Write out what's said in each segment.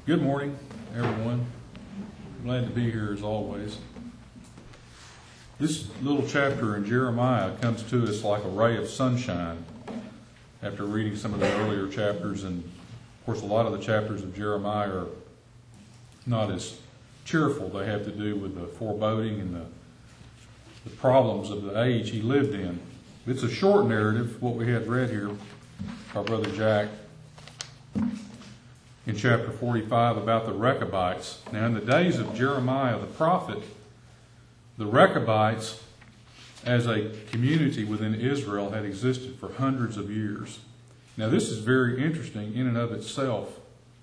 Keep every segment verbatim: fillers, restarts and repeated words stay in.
Good morning, everyone. Glad to be here as always. This little chapter in Jeremiah comes to us like a ray of sunshine after reading some of the earlier chapters. And, of course, a lot of the chapters of Jeremiah are not as cheerful. They have to do with the foreboding and the, the problems of the age he lived in. It's a short narrative, what we had read here by Brother Jack in chapter forty-five about the Rechabites. Now, in the days of Jeremiah the prophet, the Rechabites as a community within Israel had existed for hundreds of years. Now, this is very interesting in and of itself.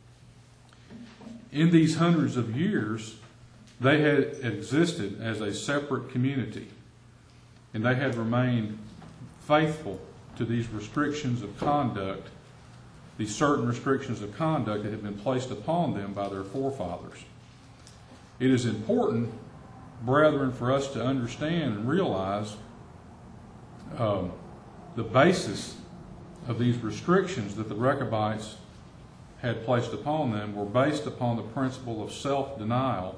In these hundreds of years, they had existed as a separate community, and they had remained faithful to these restrictions of conduct, these certain restrictions of conduct that had been placed upon them by their forefathers. It is important, brethren, for us to understand and realize um, the basis of these restrictions that the Rechabites had placed upon them were based upon the principle of self-denial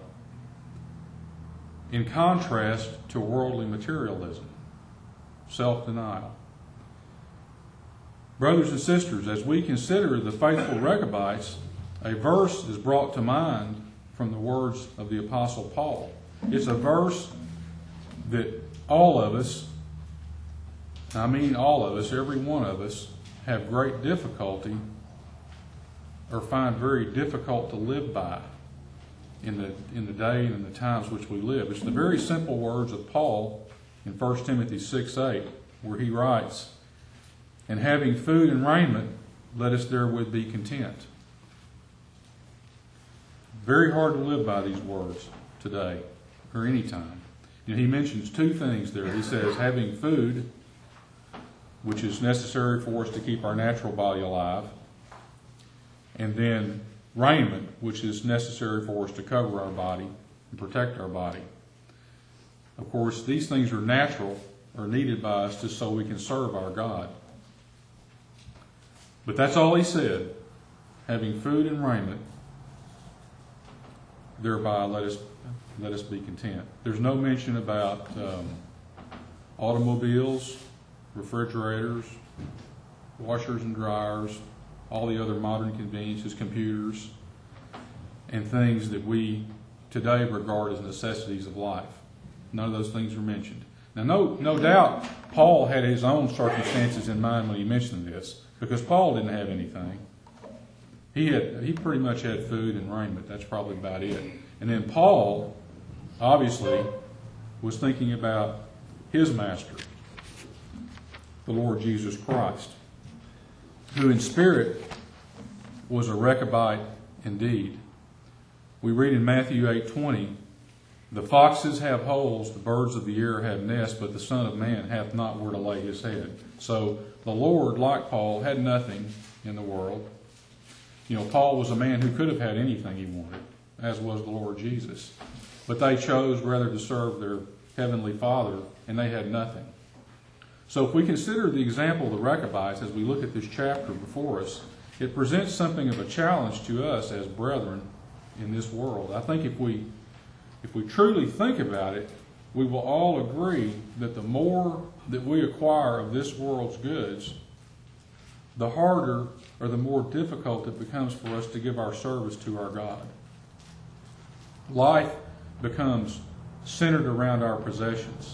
in contrast to worldly materialism. Self-denial. Brothers and sisters, as we consider the faithful Rechabites, a verse is brought to mind from the words of the Apostle Paul. It's a verse that all of us, I mean all of us, every one of us, have great difficulty or find very difficult to live by in the, in the day and in the times which we live. It's the very simple words of Paul in First Timothy six eight, where he writes, "And having food and raiment, let us therewith be content." Very hard to live by these words today or any time. You know, he mentions two things there. He says having food, which is necessary for us to keep our natural body alive, and then raiment, which is necessary for us to cover our body and protect our body. Of course, these things are natural or needed by us just so we can serve our God. But that's all he said. Having food and raiment, thereby let us let us be content. There's no mention about um, automobiles, refrigerators, washers and dryers, all the other modern conveniences, computers, and things that we today regard as necessities of life. None of those things are mentioned. Now, no, no doubt Paul had his own circumstances in mind when he mentioned this, because Paul didn't have anything. He had he pretty much had food and raiment. That's probably about it. And then Paul, obviously, was thinking about his master, the Lord Jesus Christ, who in spirit was a Rechabite indeed. We read in Matthew eight twenty, "The foxes have holes, the birds of the air have nests, but the Son of Man hath not where to lay his head." So the Lord, like Paul, had nothing in the world. You know, Paul was a man who could have had anything he wanted, as was the Lord Jesus. But they chose rather to serve their heavenly Father, and they had nothing. So if we consider the example of the Rechabites as we look at this chapter before us, it presents something of a challenge to us as brethren in this world. I think if we If we truly think about it, we will all agree that the more that we acquire of this world's goods, the harder or the more difficult it becomes for us to give our service to our God. Life becomes centered around our possessions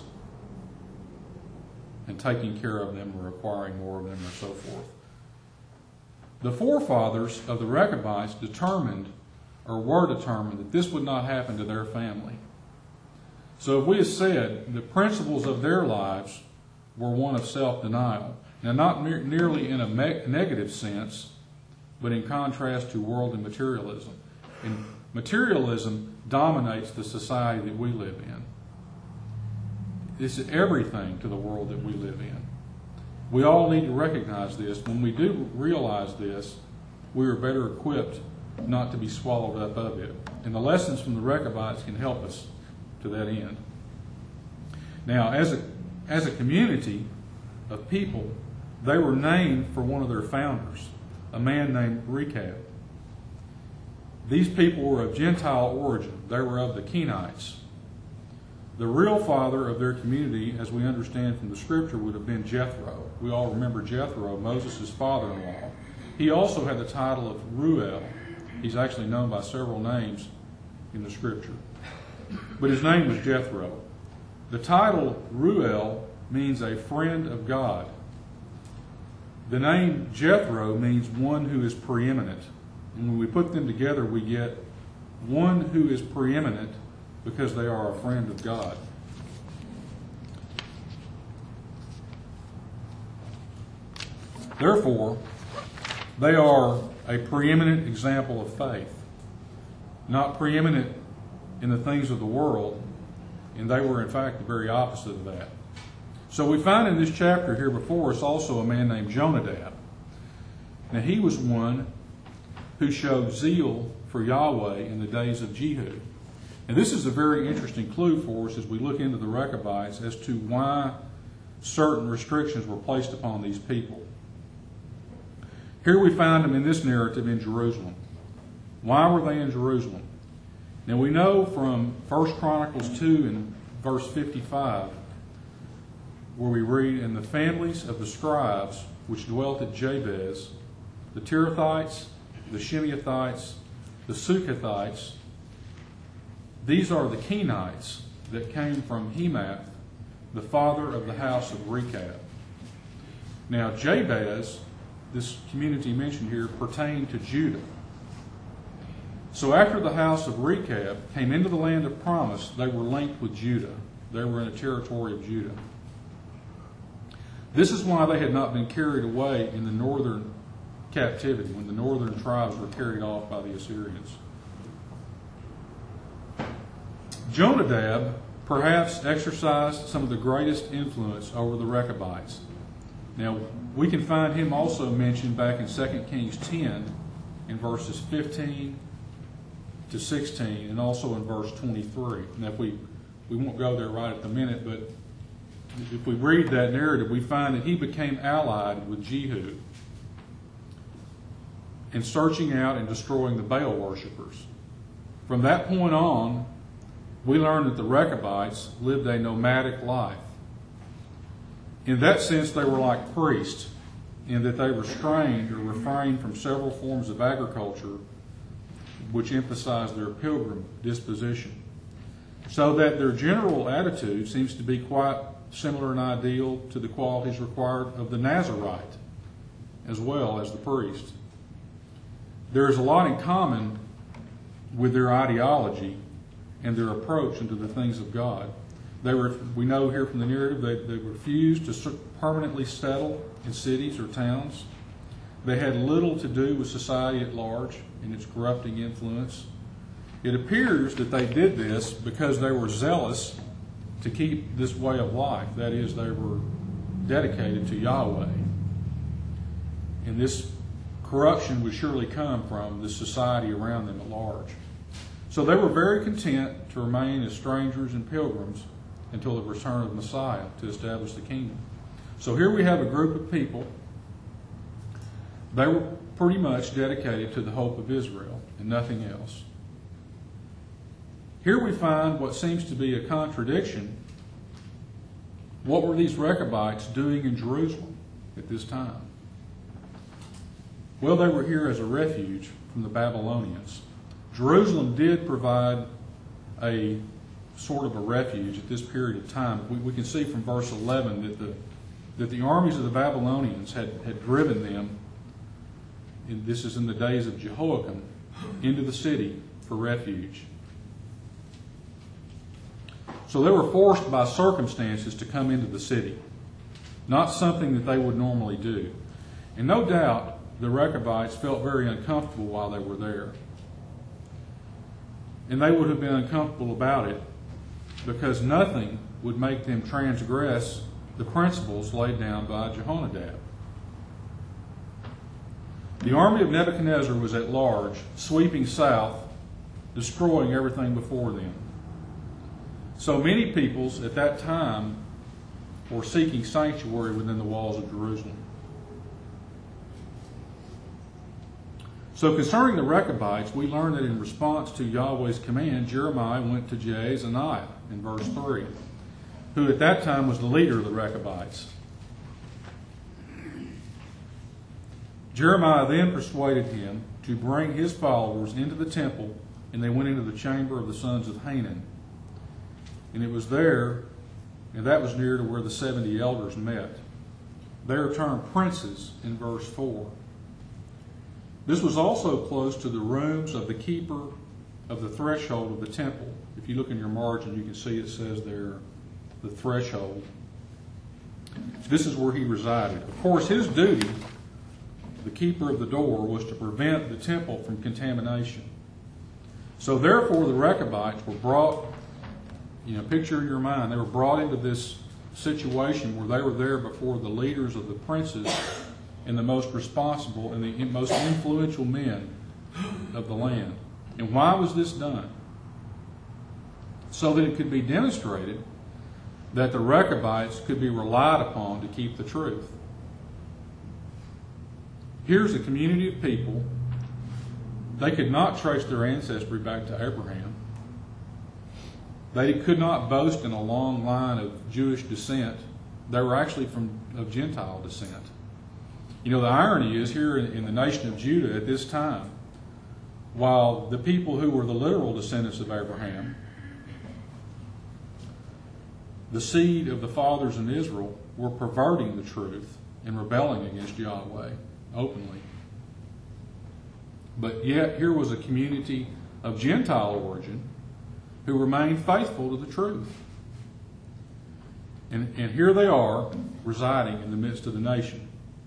and taking care of them or acquiring more of them or so forth. The forefathers of the Rechabites determined or were determined that this would not happen to their family. So if we have said the principles of their lives were one of self-denial, now not ne- nearly in a me- negative sense, but in contrast to worldly materialism. And materialism dominates the society that we live in. This is everything to the world that we live in. We all need to recognize this. When we do realize this, we are better equipped not to be swallowed up of it. And the lessons from the Rechabites can help us to that end. Now, as a, as a community of people, they were named for one of their founders, a man named Rechab. These people were of Gentile origin. They were of the Kenites. The real father of their community, as we understand from the scripture, would have been Jethro. We all remember Jethro, Moses' father-in-law. He also had the title of Reuel. He's actually known by several names in the scripture. But his name was Jethro. The title Reuel means a friend of God. The name Jethro means one who is preeminent. And when we put them together, we get one who is preeminent because they are a friend of God. Therefore, they are a preeminent example of faith, not preeminent in the things of the world, and they were in fact the very opposite of that. So we find in this chapter here before us also a man named Jonadab. Now he was one who showed zeal for Yahweh in the days of Jehu. And this is a very interesting clue for us as we look into the Rechabites as to why certain restrictions were placed upon these people. Here we find them in this narrative in Jerusalem. Why were they in Jerusalem? Now we know from First Chronicles two and verse fifty-five, where we read, "And the families of the scribes which dwelt at Jabez, the Tirathites, the Shimeathites, the Sukkothites, these are the Kenites that came from Hemath, the father of the house of Rechab." Now Jabez, this community mentioned here, pertained to Judah. So after the house of Rechab came into the land of promise, they were linked with Judah. They were in the territory of Judah. This is why they had not been carried away in the northern captivity, when the northern tribes were carried off by the Assyrians. Jonadab perhaps exercised some of the greatest influence over the Rechabites. Now, we can find him also mentioned back in Second Kings ten in verses fifteen to sixteen, and also in verse twenty-three. Now, if we, we won't go there right at the minute, but if we read that narrative, we find that he became allied with Jehu in searching out and destroying the Baal worshippers. From that point on, we learn that the Rechabites lived a nomadic life. In that sense, they were like priests, in that they restrained or refrained from several forms of agriculture which emphasized their pilgrim disposition. So that their general attitude seems to be quite similar and ideal to the qualities required of the Nazarite as well as the priest. There is a lot in common with their ideology and their approach into the things of God. They were, we know here from the narrative, they, they refused to permanently settle in cities or towns. They had little to do with society at large and its corrupting influence. It appears that they did this because they were zealous to keep this way of life. That is, they were dedicated to Yahweh. And this corruption would surely come from the society around them at large. So they were very content to remain as strangers and pilgrims until the return of Messiah to establish the kingdom. So here we have a group of people. They were pretty much dedicated to the hope of Israel and nothing else. Here we find what seems to be a contradiction. What were these Rechabites doing in Jerusalem at this time? Well, they were here as a refuge from the Babylonians. Jerusalem did provide a sort of a refuge at this period of time. We, we can see from verse eleven that the that the armies of the Babylonians had, had driven them, and this is in the days of Jehoiakim, into the city for refuge. So they were forced by circumstances to come into the city, not something that they would normally do. And no doubt the Rechabites felt very uncomfortable while they were there. And they would have been uncomfortable about it because nothing would make them transgress the principles laid down by Jehonadab. The army of Nebuchadnezzar was at large, sweeping south, destroying everything before them. So many peoples at that time were seeking sanctuary within the walls of Jerusalem. So concerning the Rechabites, we learn that in response to Yahweh's command, Jeremiah went to Jaazaniah in verse three, who at that time was the leader of the Rechabites. Jeremiah then persuaded him to bring his followers into the temple, and they went into the chamber of the sons of Hanan. And it was there, and that was near to where the seventy elders met. They are termed princes in verse four. This was also close to the rooms of the keeper of the threshold of the temple. If you look in your margin, you can see it says there, the threshold. This is where he resided. Of course, his duty, the keeper of the door, was to prevent the temple from contamination. So therefore, the Rechabites were brought, you know, picture in your mind, they were brought into this situation where they were there before the leaders of the princes and the most responsible and the most influential men of the land. And why was this done? So that it could be demonstrated that the Rechabites could be relied upon to keep the truth. Here's a community of people. They could not trace their ancestry back to Abraham. They could not boast in a long line of Jewish descent. They were actually from of Gentile descent. You know, the irony is here in, in the nation of Judah at this time, while the people who were the literal descendants of Abraham, the seed of the fathers in Israel, were perverting the truth and rebelling against Yahweh openly. But yet here was a community of Gentile origin who remained faithful to the truth. And, and here they are residing in the midst of the nation.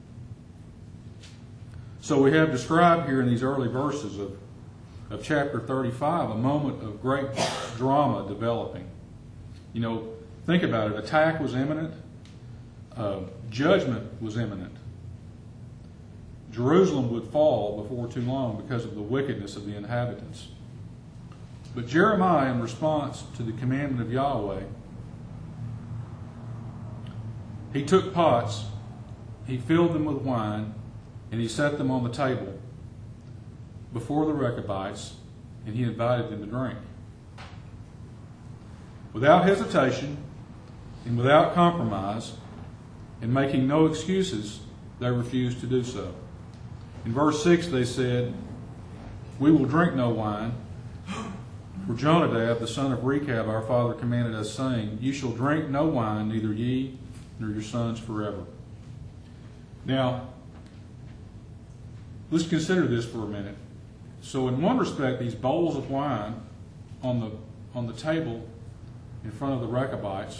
So we have described here in these early verses of, of chapter thirty-five a moment of great drama developing. You know, think about it. Attack was imminent. Uh, judgment was imminent. Jerusalem would fall before too long because of the wickedness of the inhabitants. But Jeremiah, in response to the commandment of Yahweh, he took pots, he filled them with wine, and he set them on the table before the Rechabites, and he invited them to drink. Without hesitation and without compromise, and making no excuses, they refused to do so. In verse six they said, "We will drink no wine, for Jonadab, the son of Rechab, our father, commanded us, saying, You shall drink no wine, neither ye nor your sons forever." Now, let's consider this for a minute. So in one respect, these bowls of wine on the, on the table in front of the Rechabites,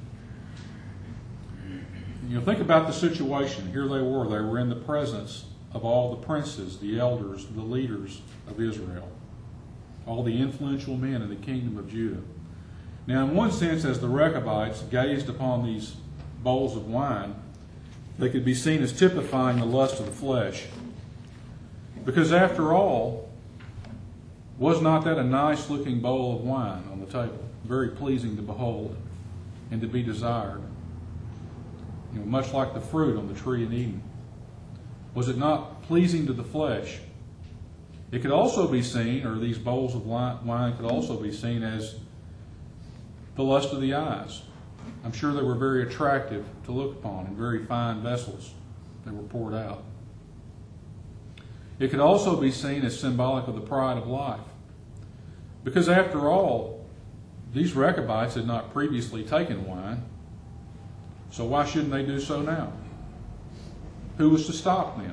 you know, think about the situation. Here they were. They were in the presence of all the princes, the elders, the leaders of Israel, all the influential men in the kingdom of Judah. Now, in one sense, as the Rechabites gazed upon these bowls of wine, they could be seen as typifying the lust of the flesh. Because after all, was not that a nice-looking bowl of wine on the table? Very pleasing to behold and to be desired. You know, much like the fruit on the tree in Eden. Was it not pleasing to the flesh? It could also be seen, or these bowls of wine could also be seen as the lust of the eyes. I'm sure they were very attractive to look upon in very fine vessels that were poured out. It could also be seen as symbolic of the pride of life. Because after all, these Rechabites had not previously taken wine, so why shouldn't they do so now? Who was to stop them?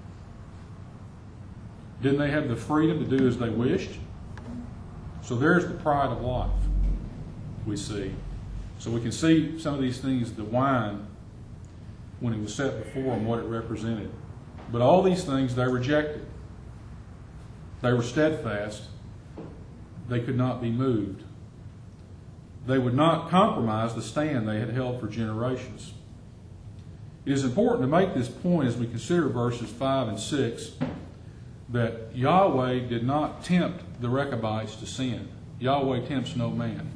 Didn't they have the freedom to do as they wished? So there's the pride of life we see. So we can see some of these things, the wine, when it was set before them, what it represented. But all these things they rejected. They were steadfast. They could not be moved. They would not compromise the stand they had held for generations. It is important to make this point as we consider verses five and six that Yahweh did not tempt the Rechabites to sin. Yahweh tempts no man.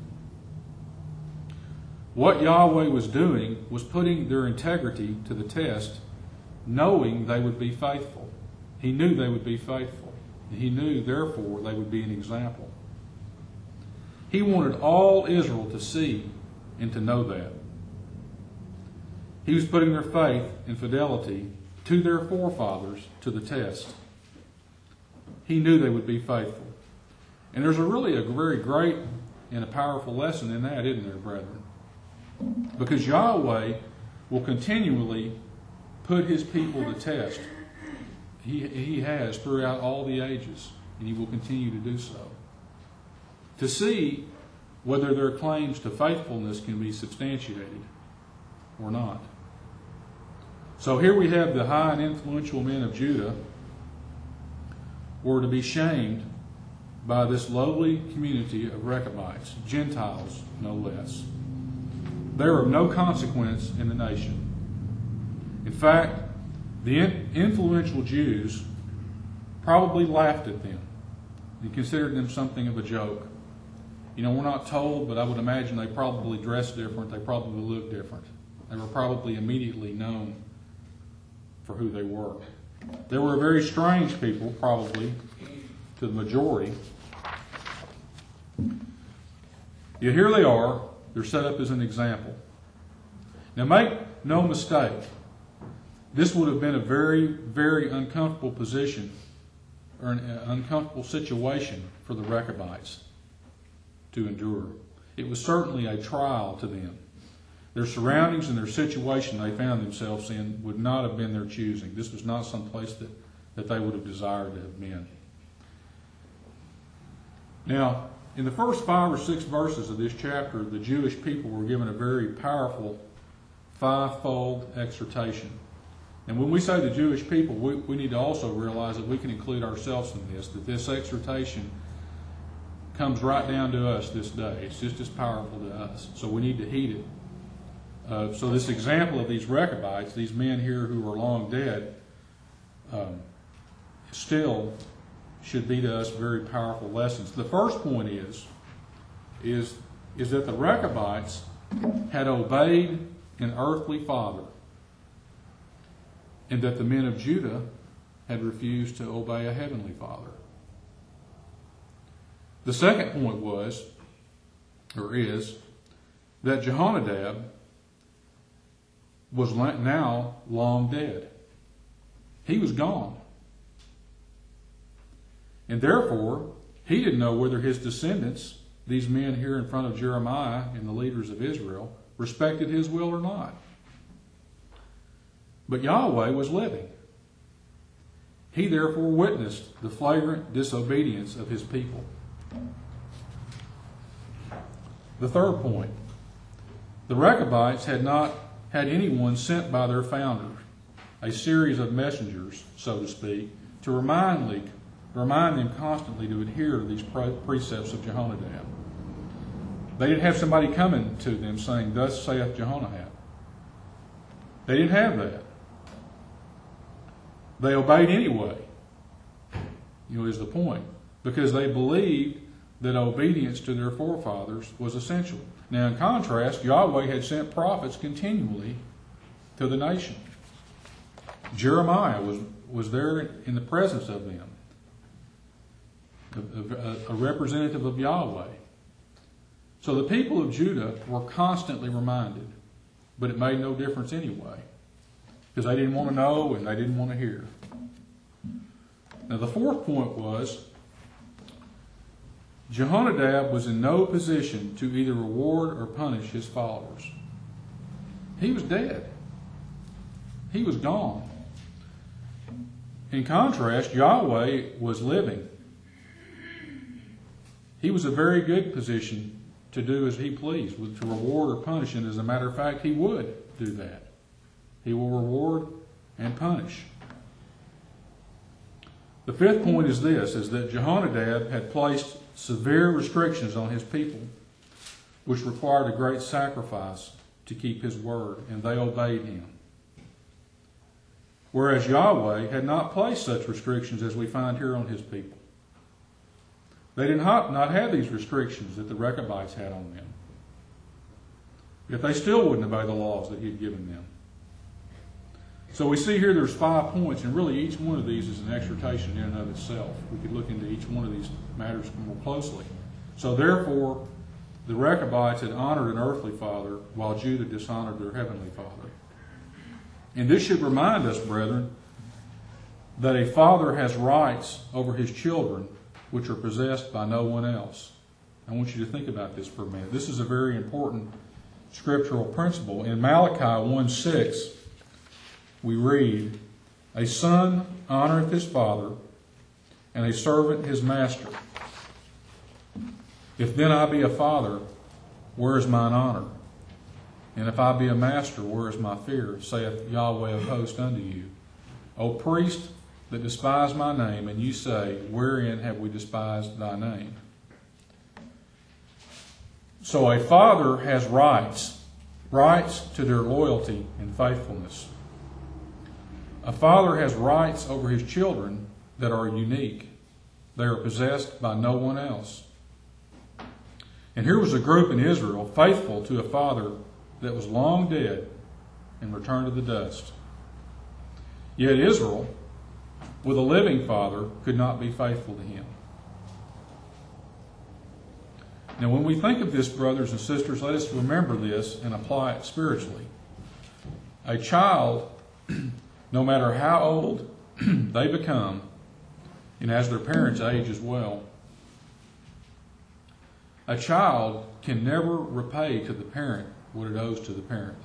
What Yahweh was doing was putting their integrity to the test, knowing they would be faithful. He knew they would be faithful. And he knew, therefore, they would be an example. He wanted all Israel to see and to know that. He was putting their faith and fidelity to their forefathers to the test. He knew they would be faithful. And there's a really a very great and a powerful lesson in that, isn't there, brethren? Because Yahweh will continually put his people to test. He, he has throughout all the ages, and he will continue to do so, to see whether their claims to faithfulness can be substantiated or not. So here we have the high and influential men of Judah were to be shamed by this lowly community of Rechabites, Gentiles no less. They are of no consequence in the nation. In fact, the influential Jews probably laughed at them and considered them something of a joke. You know, we're not told, but I would imagine they probably dressed different. They probably looked different. They were probably immediately known for who they were. They were a very strange people, probably, to the majority. Yet here they are. They're set up as an example. Now make no mistake, this would have been a very, very uncomfortable position or an uncomfortable situation for the Rechabites to endure. It was certainly a trial to them. Their surroundings and their situation they found themselves in would not have been their choosing. This was not some place that, that they would have desired to have been. Now, in the first five or six verses of this chapter, the Jewish people were given a very powerful five-fold exhortation. And when we say the Jewish people, we, we need to also realize that we can include ourselves in this, that this exhortation comes right down to us this day. It's just as powerful to us. So we need to heed it. Uh, so this example of these Rechabites, these men here who are long dead, um, still should be to us very powerful lessons. The first point is, is, is that the Rechabites had obeyed an earthly father, and that the men of Judah had refused to obey a heavenly father. The second point was, or is, that Jehonadab was now long dead. He was gone. And therefore, he didn't know whether his descendants, these men here in front of Jeremiah and the leaders of Israel, respected his will or not. But Yahweh was living. He therefore witnessed the flagrant disobedience of his people. The third point, the Rechabites had not had anyone sent by their founder, a series of messengers, so to speak, to remind, le- remind them constantly to adhere to these pre- precepts of Jehonadab. They didn't have somebody coming to them saying, "Thus saith Jehonadab." They didn't have that. They obeyed anyway, you know, is the point, because they believed that obedience to their forefathers was essential. Now, in contrast, Yahweh had sent prophets continually to the nation. Jeremiah was, was there in the presence of them, a, a, a representative of Yahweh. So the people of Judah were constantly reminded, but it made no difference anyway, because they didn't want to know and they didn't want to hear. Now, the fourth point was, Jehonadab was in no position to either reward or punish his followers. He was dead. He was gone. In contrast, Yahweh was living. He was a very good position to do as he pleased, to reward or punish, and as a matter of fact, he would do that. He will reward and punish. The fifth point is this, is that Jehonadab had placed severe restrictions on his people, which required a great sacrifice to keep his word, and they obeyed him. Whereas Yahweh had not placed such restrictions as we find here on his people. They did not, not have these restrictions that the Rechabites had on them. Yet they still wouldn't obey the laws that he had given them. So we see here there's five points, and really each one of these is an exhortation in and of itself. We could look into each one of these matters more closely. So therefore, the Rechabites had honored an earthly father, while Judah dishonored their heavenly father. And this should remind us, brethren, that a father has rights over his children which are possessed by no one else. I want you to think about this for a minute. This is a very important scriptural principle. In Malachi one six, we read, "A son honoreth his father, and a servant his master. If then I be a father, where is mine honor? And if I be a master, where is my fear? Saith Yahweh of hosts unto you. O priest that despise my name, and you say, wherein have we despised thy name?" So a father has rights, rights to their loyalty and faithfulness. A father has rights over his children that are unique. They are possessed by no one else. And here was a group in Israel faithful to a father that was long dead and returned to the dust. Yet Israel, with a living father, could not be faithful to him. Now, when we think of this, brothers and sisters, let us remember this and apply it spiritually. A child, no matter how old they become, and as their parents age as well, a child can never repay to the parent what it owes to the parent.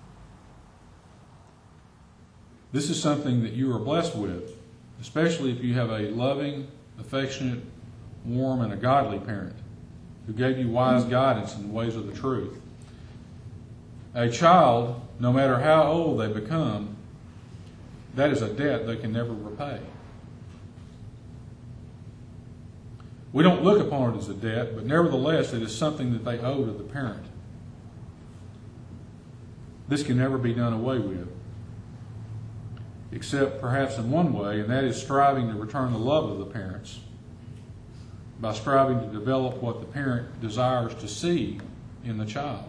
This is something that you are blessed with, especially if you have a loving, affectionate, warm, and a godly parent who gave you wise guidance in the ways of the truth. A child, no matter how old they become, that is a debt they can never repay. We don't look upon it as a debt, but nevertheless it is something that they owe to the parent. This can never be done away with, except perhaps in one way, and that is striving to return the love of the parents by striving to develop what the parent desires to see in the child.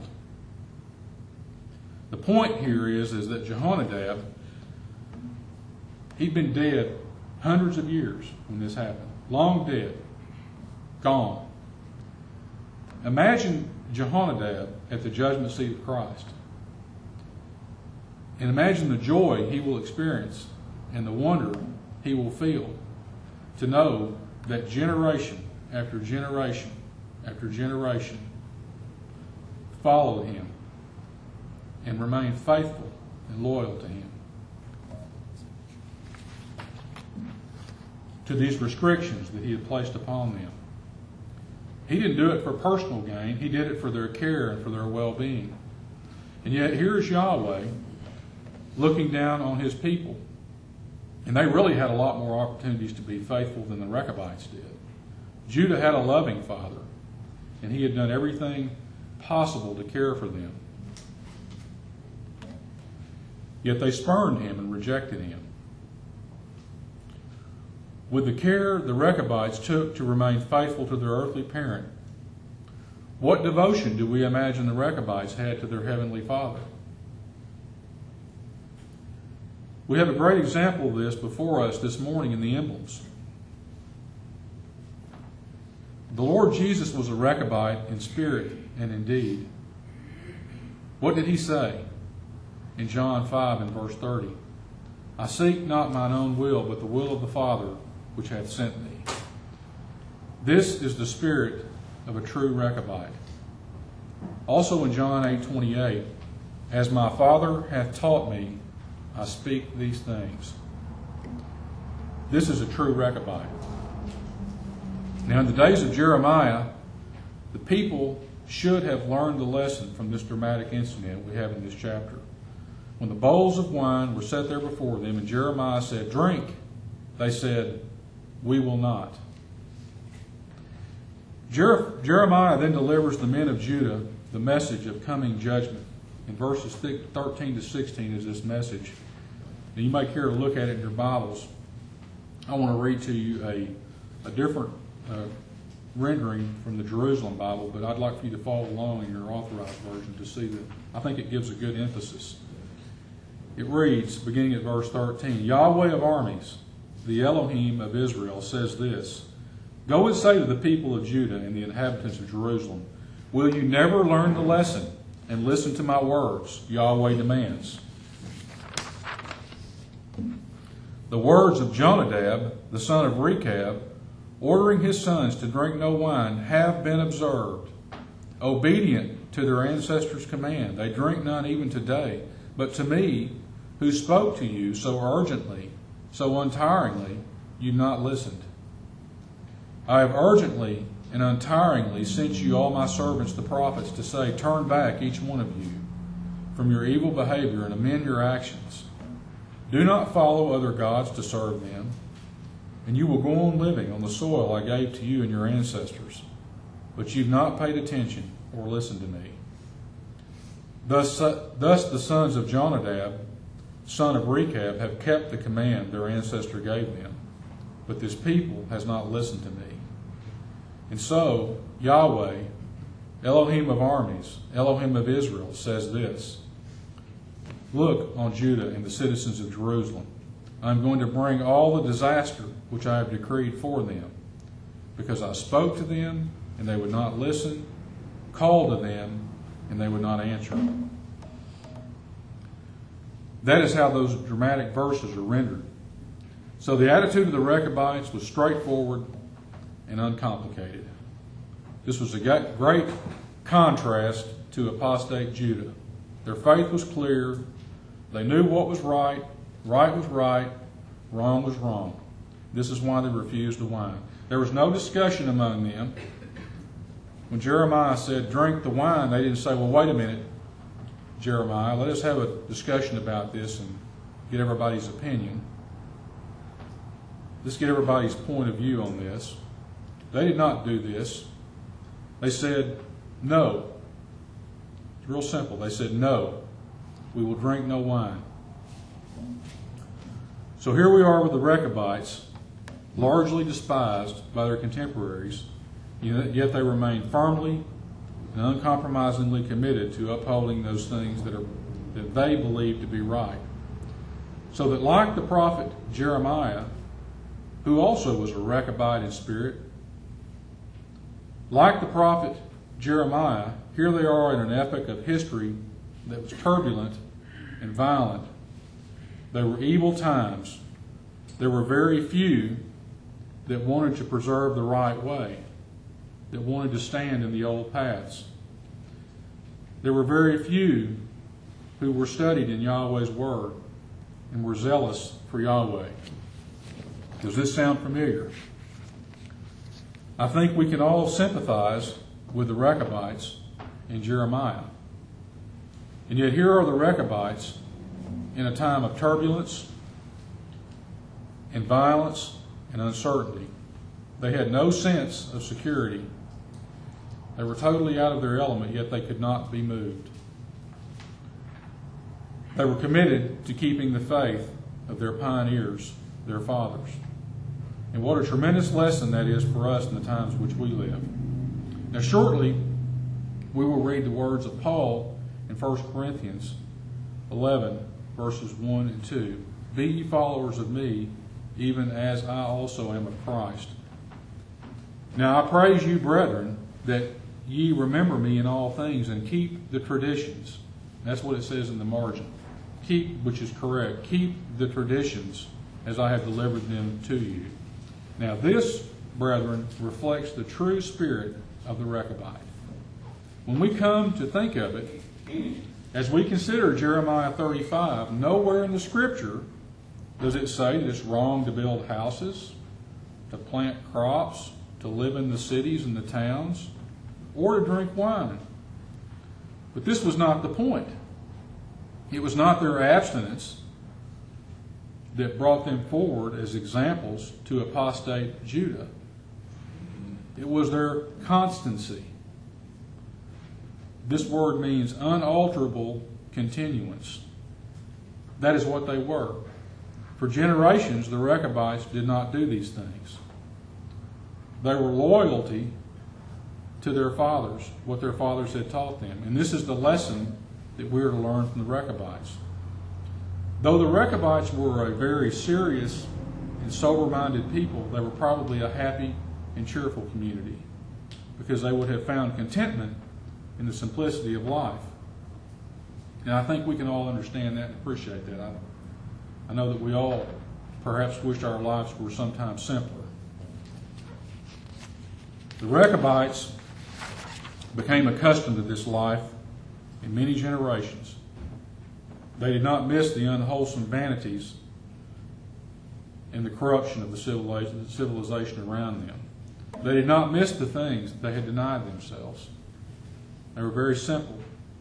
The point here is, is that Jehonadab, he'd been dead hundreds of years when this happened. Long dead. Gone. Imagine Jehonadab at the judgment seat of Christ. And imagine the joy he will experience and the wonder he will feel to know that generation after generation after generation followed him and remained faithful and loyal to him. To these restrictions that he had placed upon them. He didn't do it for personal gain. He did it for their care and for their well-being. And yet here is Yahweh looking down on his people. And they really had a lot more opportunities to be faithful than the Rechabites did. Judah had a loving father, and he had done everything possible to care for them. Yet they spurned him and rejected him. With the care the Rechabites took to remain faithful to their earthly parent, what devotion do we imagine the Rechabites had to their heavenly Father? We have a great example of this before us this morning in the emblems. The Lord Jesus was a Rechabite in spirit and in deed. What did he say in John five and verse thirty? "I seek not mine own will, but the will of the Father which hath sent me." This is the spirit of a true Rechabite. Also in John eight twenty-eight, "As my Father hath taught me, I speak these things." This is a true Rechabite. Now, in the days of Jeremiah, the people should have learned the lesson from this dramatic incident we have in this chapter. When the bowls of wine were set there before them, and Jeremiah said, "Drink," they said, "We will not." Jer- Jeremiah then delivers the men of Judah the message of coming judgment. In verses thirteen to sixteen is this message. Now, you may care to look at it in your Bibles. I want to read to you a, a different uh, rendering from the Jerusalem Bible, but I'd like for you to follow along in your authorized version to see that. I think it gives a good emphasis. It reads, beginning at verse thirteen, Yahweh of armies, the Elohim of Israel, says this, Go and say to the people of Judah and the inhabitants of Jerusalem, Will you never learn the lesson and listen to my words? Yahweh demands. The words of Jonadab, the son of Rechab, ordering his sons to drink no wine, have been observed. Obedient to their ancestors' command, they drink none even today. But to me, who spoke to you so urgently, so untiringly, you've not listened. I have urgently and untiringly sent you all my servants the prophets to say, Turn back, each one of you, from your evil behavior and amend your actions. Do not follow other gods to serve them, and you will go on living on the soil I gave to you and your ancestors. But you've not paid attention or listened to me. Thus, thus the sons of Jonadab, son of Rechab, have kept the command their ancestor gave them, but this people has not listened to me. And so, Yahweh, Elohim of armies, Elohim of Israel, says this, Look on Judah and the citizens of Jerusalem. I am going to bring all the disaster which I have decreed for them, because I spoke to them, and they would not listen, called to them, and they would not answer. That is how those dramatic verses are rendered. So the attitude of the Rechabites was straightforward and uncomplicated. This was a great contrast to apostate Judah. Their faith was clear. They knew what was right. Right was right. Wrong was wrong. This is why they refused the wine. There was no discussion among them. When Jeremiah said, drink the wine, they didn't say, well, wait a minute, Jeremiah, let us have a discussion about this and get everybody's opinion. Let's get everybody's point of view on this. They did not do this. They said, no. It's real simple. They said, no, we will drink no wine. So here we are with the Rechabites, largely despised by their contemporaries, yet they remain firmly and uncompromisingly committed to upholding those things that are that they believe to be right. So that like the prophet Jeremiah, who also was a Rechabite in spirit, like the prophet Jeremiah, here they are in an epoch of history that was turbulent and violent. They were evil times. There were very few that wanted to preserve the right way, that wanted to stand in the old paths. There were very few who were studied in Yahweh's Word and were zealous for Yahweh. Does this sound familiar? I think we can all sympathize with the Rechabites in Jeremiah. And yet here are the Rechabites in a time of turbulence and violence and uncertainty. They had no sense of security. They were totally out of their element, yet they could not be moved. They were committed to keeping the faith of their pioneers, their fathers. And what a tremendous lesson that is for us in the times in which we live. Now shortly, we will read the words of Paul in First Corinthians eleven, verses one and two. Be ye followers of me, even as I also am of Christ. Now I praise you, brethren, that ye remember me in all things and keep the traditions. That's what it says in the margin. Keep, which is correct. Keep the traditions as I have delivered them to you. Now this, brethren, reflects the true spirit of the Rechabite. When we come to think of it, as we consider Jeremiah thirty-five, nowhere in the Scripture does it say that it's wrong to build houses, to plant crops, to live in the cities and the towns, or to drink wine. But this was not the point. It was not their abstinence that brought them forward as examples to apostate Judah. It was their constancy. This word means unalterable continuance. That is what they were. For generations, the Rechabites did not do these things. They were loyalty to their fathers, what their fathers had taught them. And this is the lesson that we are to learn from the Rechabites. Though the Rechabites were a very serious and sober-minded people, they were probably a happy and cheerful community because they would have found contentment in the simplicity of life. And I think we can all understand that and appreciate that. I, I know that we all perhaps wished our lives were sometimes simpler. The Rechabites became accustomed to this life in many generations. They did not miss the unwholesome vanities and the corruption of the civilization around them. They did not miss the things that they had denied themselves. They were very simple.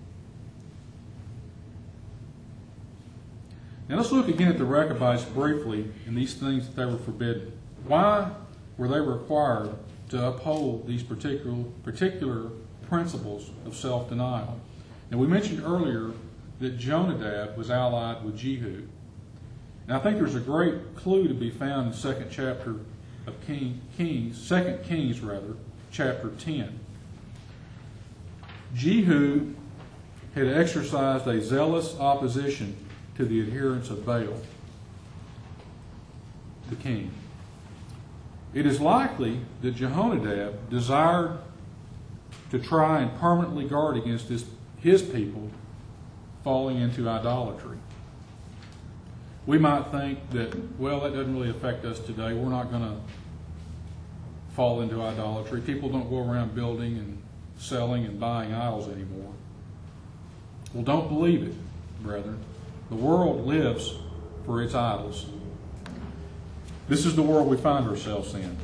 Now let's look again at the Rechabites briefly and these things that they were forbidden. Why were they required to uphold these particular, particular principles of self-denial? Now we mentioned earlier that Jonadab was allied with Jehu. And I think there's a great clue to be found in the second chapter of King, Kings, Second Kings rather, chapter ten. Jehu had exercised a zealous opposition to the adherents of Baal, the king. It is likely that Jehonadab desired to try and permanently guard against his, his people falling into idolatry. We might think that, well, that doesn't really affect us today. We're not going to fall into idolatry. People don't go around building and selling and buying idols anymore. Well, don't believe it, brethren. The world lives for its idols. This is the world we find ourselves in.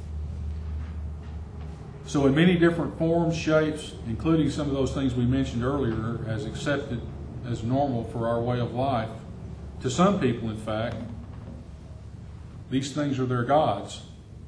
So in many different forms, shapes, including some of those things we mentioned earlier as accepted as normal for our way of life, to some people, in fact, these things are their gods.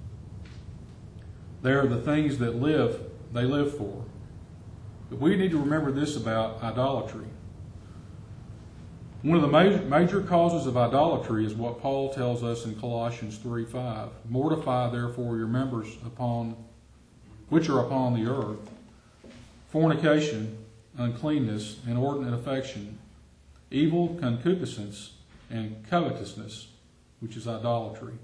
They are the things that live, they live for. But we need to remember this about idolatry. One of the major, major causes of idolatry is what Paul tells us in Colossians three five. Mortify therefore your members upon which are upon the earth, fornication, uncleanness, inordinate affection, evil concupiscence, and covetousness, which is idolatry.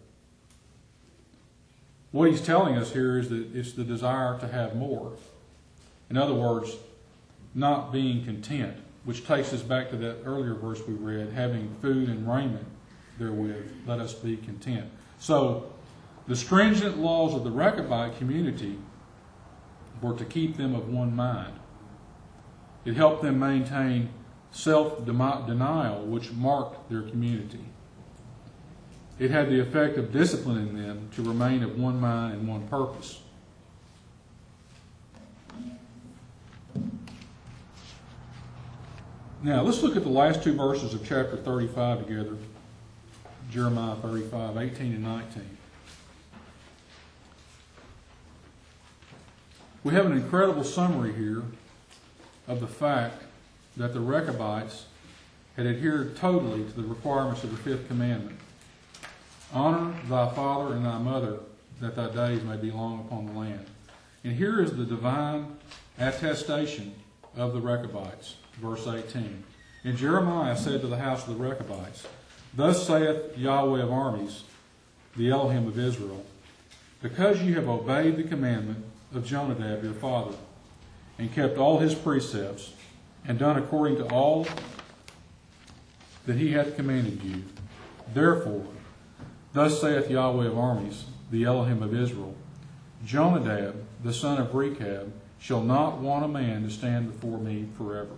What he's telling us here is that it's the desire to have more. In other words, not being content, which takes us back to that earlier verse we read, having food and raiment therewith, let us be content. So, the stringent laws of the Rechabite community were to keep them of one mind. It helped them maintain self-denial, which marked their community. It had the effect of disciplining them to remain of one mind and one purpose. Now, let's look at the last two verses of chapter thirty-five together. Jeremiah thirty-five, eighteen and nineteen. We have an incredible summary here of the fact that the Rechabites had adhered totally to the requirements of the fifth commandment. Honor thy father and thy mother, that thy days may be long upon the land. And here is the divine attestation of the Rechabites. Verse eighteen. And Jeremiah said to the house of the Rechabites, Thus saith Yahweh of armies, the Elohim of Israel, because you have obeyed the commandment of Jonadab your father, and kept all his precepts, and done according to all that he hath commanded you. Therefore, thus saith Yahweh of armies, the Elohim of Israel, Jonadab, the son of Rechab, shall not want a man to stand before me forever.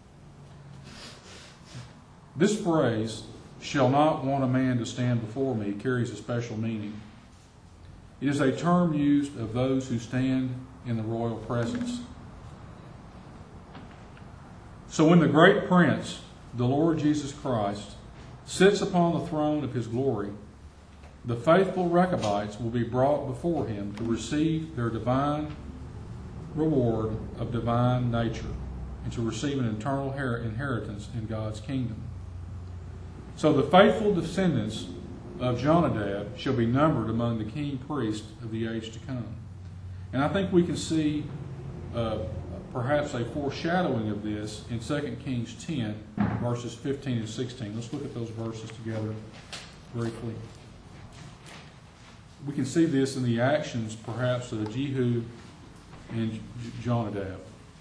This phrase, shall not want a man to stand before me, carries a special meaning. It is a term used of those who stand in the royal presence. So when the great prince, the Lord Jesus Christ, sits upon the throne of his glory, the faithful Rechabites will be brought before him to receive their divine reward of divine nature and to receive an eternal inheritance in God's kingdom. So the faithful descendants of Jonadab shall be numbered among the king priests of the age to come. And I think we can see uh, perhaps a foreshadowing of this in Second Kings ten, verses fifteen and sixteen. Let's look at those verses together briefly. We can see this in the actions, perhaps, of Jehu and Jonadab.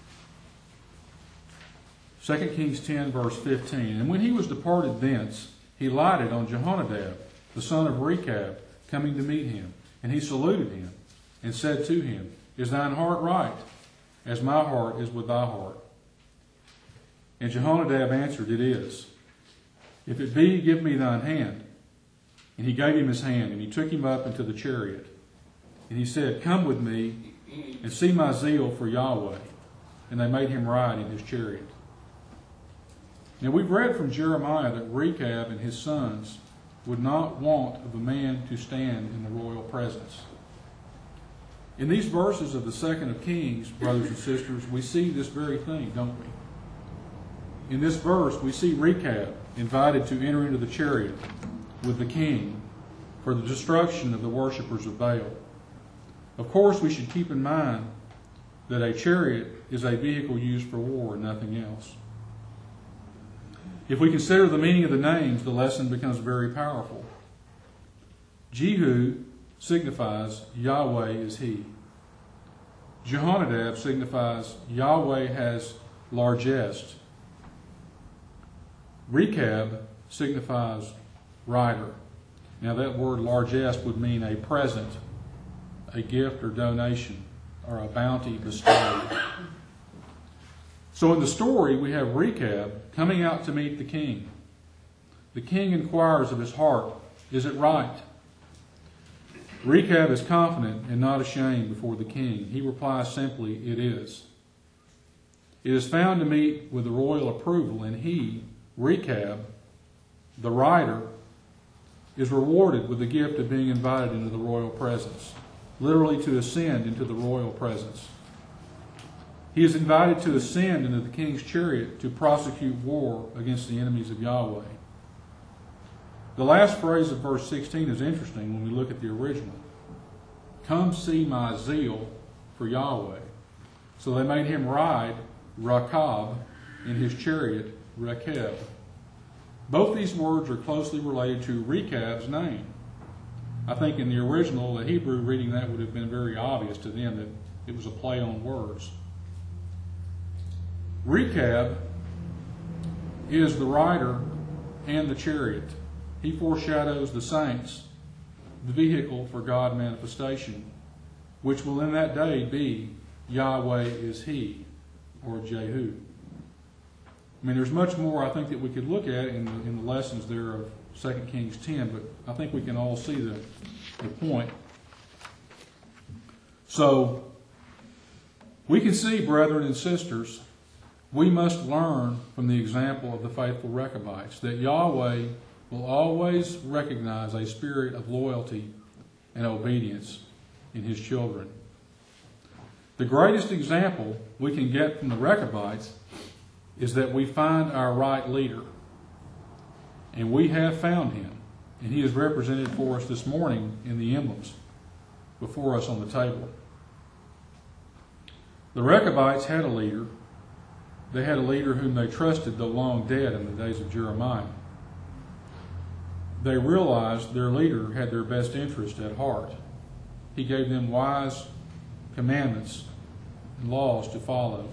Second Kings ten, verse fifteen. And when he was departed thence, he lighted on Jehonadab, the son of Rechab, coming to meet him. And he saluted him, and said to him, Is thine heart right, as my heart is with thy heart? And Jehonadab answered, It is. If it be, give me thine hand. And he gave him his hand, and he took him up into the chariot. And he said, Come with me, and see my zeal for Yahweh. And they made him ride in his chariot. Now we've read from Jeremiah that Rechab and his sons would not want of a man to stand in the royal presence. In these verses of the second of Kings, brothers and sisters, we see this very thing, don't we? In this verse, we see Rechab invited to enter into the chariot with the king for the destruction of the worshippers of Baal. Of course, we should keep in mind that a chariot is a vehicle used for war and nothing else. If we consider the meaning of the names, the lesson becomes very powerful. Jehu signifies Yahweh is he. Jehonadab signifies Yahweh has largest. Rechab signifies rider. Now that word largest would mean a present, a gift or donation, or a bounty bestowed. So in the story, we have Rechab coming out to meet the king. The king inquires of his heart, Is it right? Rechab is confident and not ashamed before the king. He replies simply, It is. It is found to meet with the royal approval, and he, Rechab, the rider, is rewarded with the gift of being invited into the royal presence, literally to ascend into the royal presence. He is invited to ascend into the king's chariot to prosecute war against the enemies of Yahweh. The last phrase of verse sixteen is interesting when we look at the original. Come see my zeal for Yahweh. So they made him ride Rechab in his chariot, Rechab. Both these words are closely related to Rechab's name. I think in the original, the Hebrew reading that would have been very obvious to them that it was a play on words. Rechab is the rider and the chariot. He foreshadows the saints, the vehicle for God manifestation, which will in that day be Yahweh is he, or Jehu. I mean, there's much more I think that we could look at in the, in the lessons there of Second Kings ten, but I think we can all see the, the point. So, we can see, brethren and sisters, we must learn from the example of the faithful Rechabites that Yahweh will always recognize a spirit of loyalty and obedience in his children. The greatest example we can get from the Rechabites is that we find our right leader. And we have found him. And he is represented for us this morning in the emblems before us on the table. The Rechabites had a leader. They had a leader whom they trusted, though long dead in the days of Jeremiah. They realized their leader had their best interest at heart. He gave them wise commandments and laws to follow.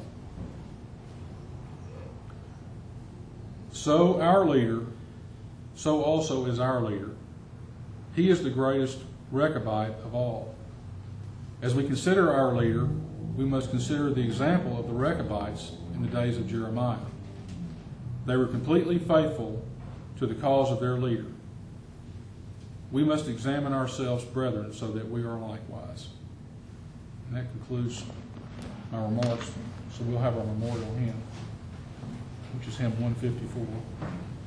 So our leader, so also is our leader. He is the greatest Rechabite of all. As we consider our leader, we must consider the example of the Rechabites in the days of Jeremiah. They were completely faithful to the cause of their leader. We must examine ourselves, brethren, so that we are likewise. And that concludes my remarks. So we'll have our memorial hymn, which is hymn one fifty-four.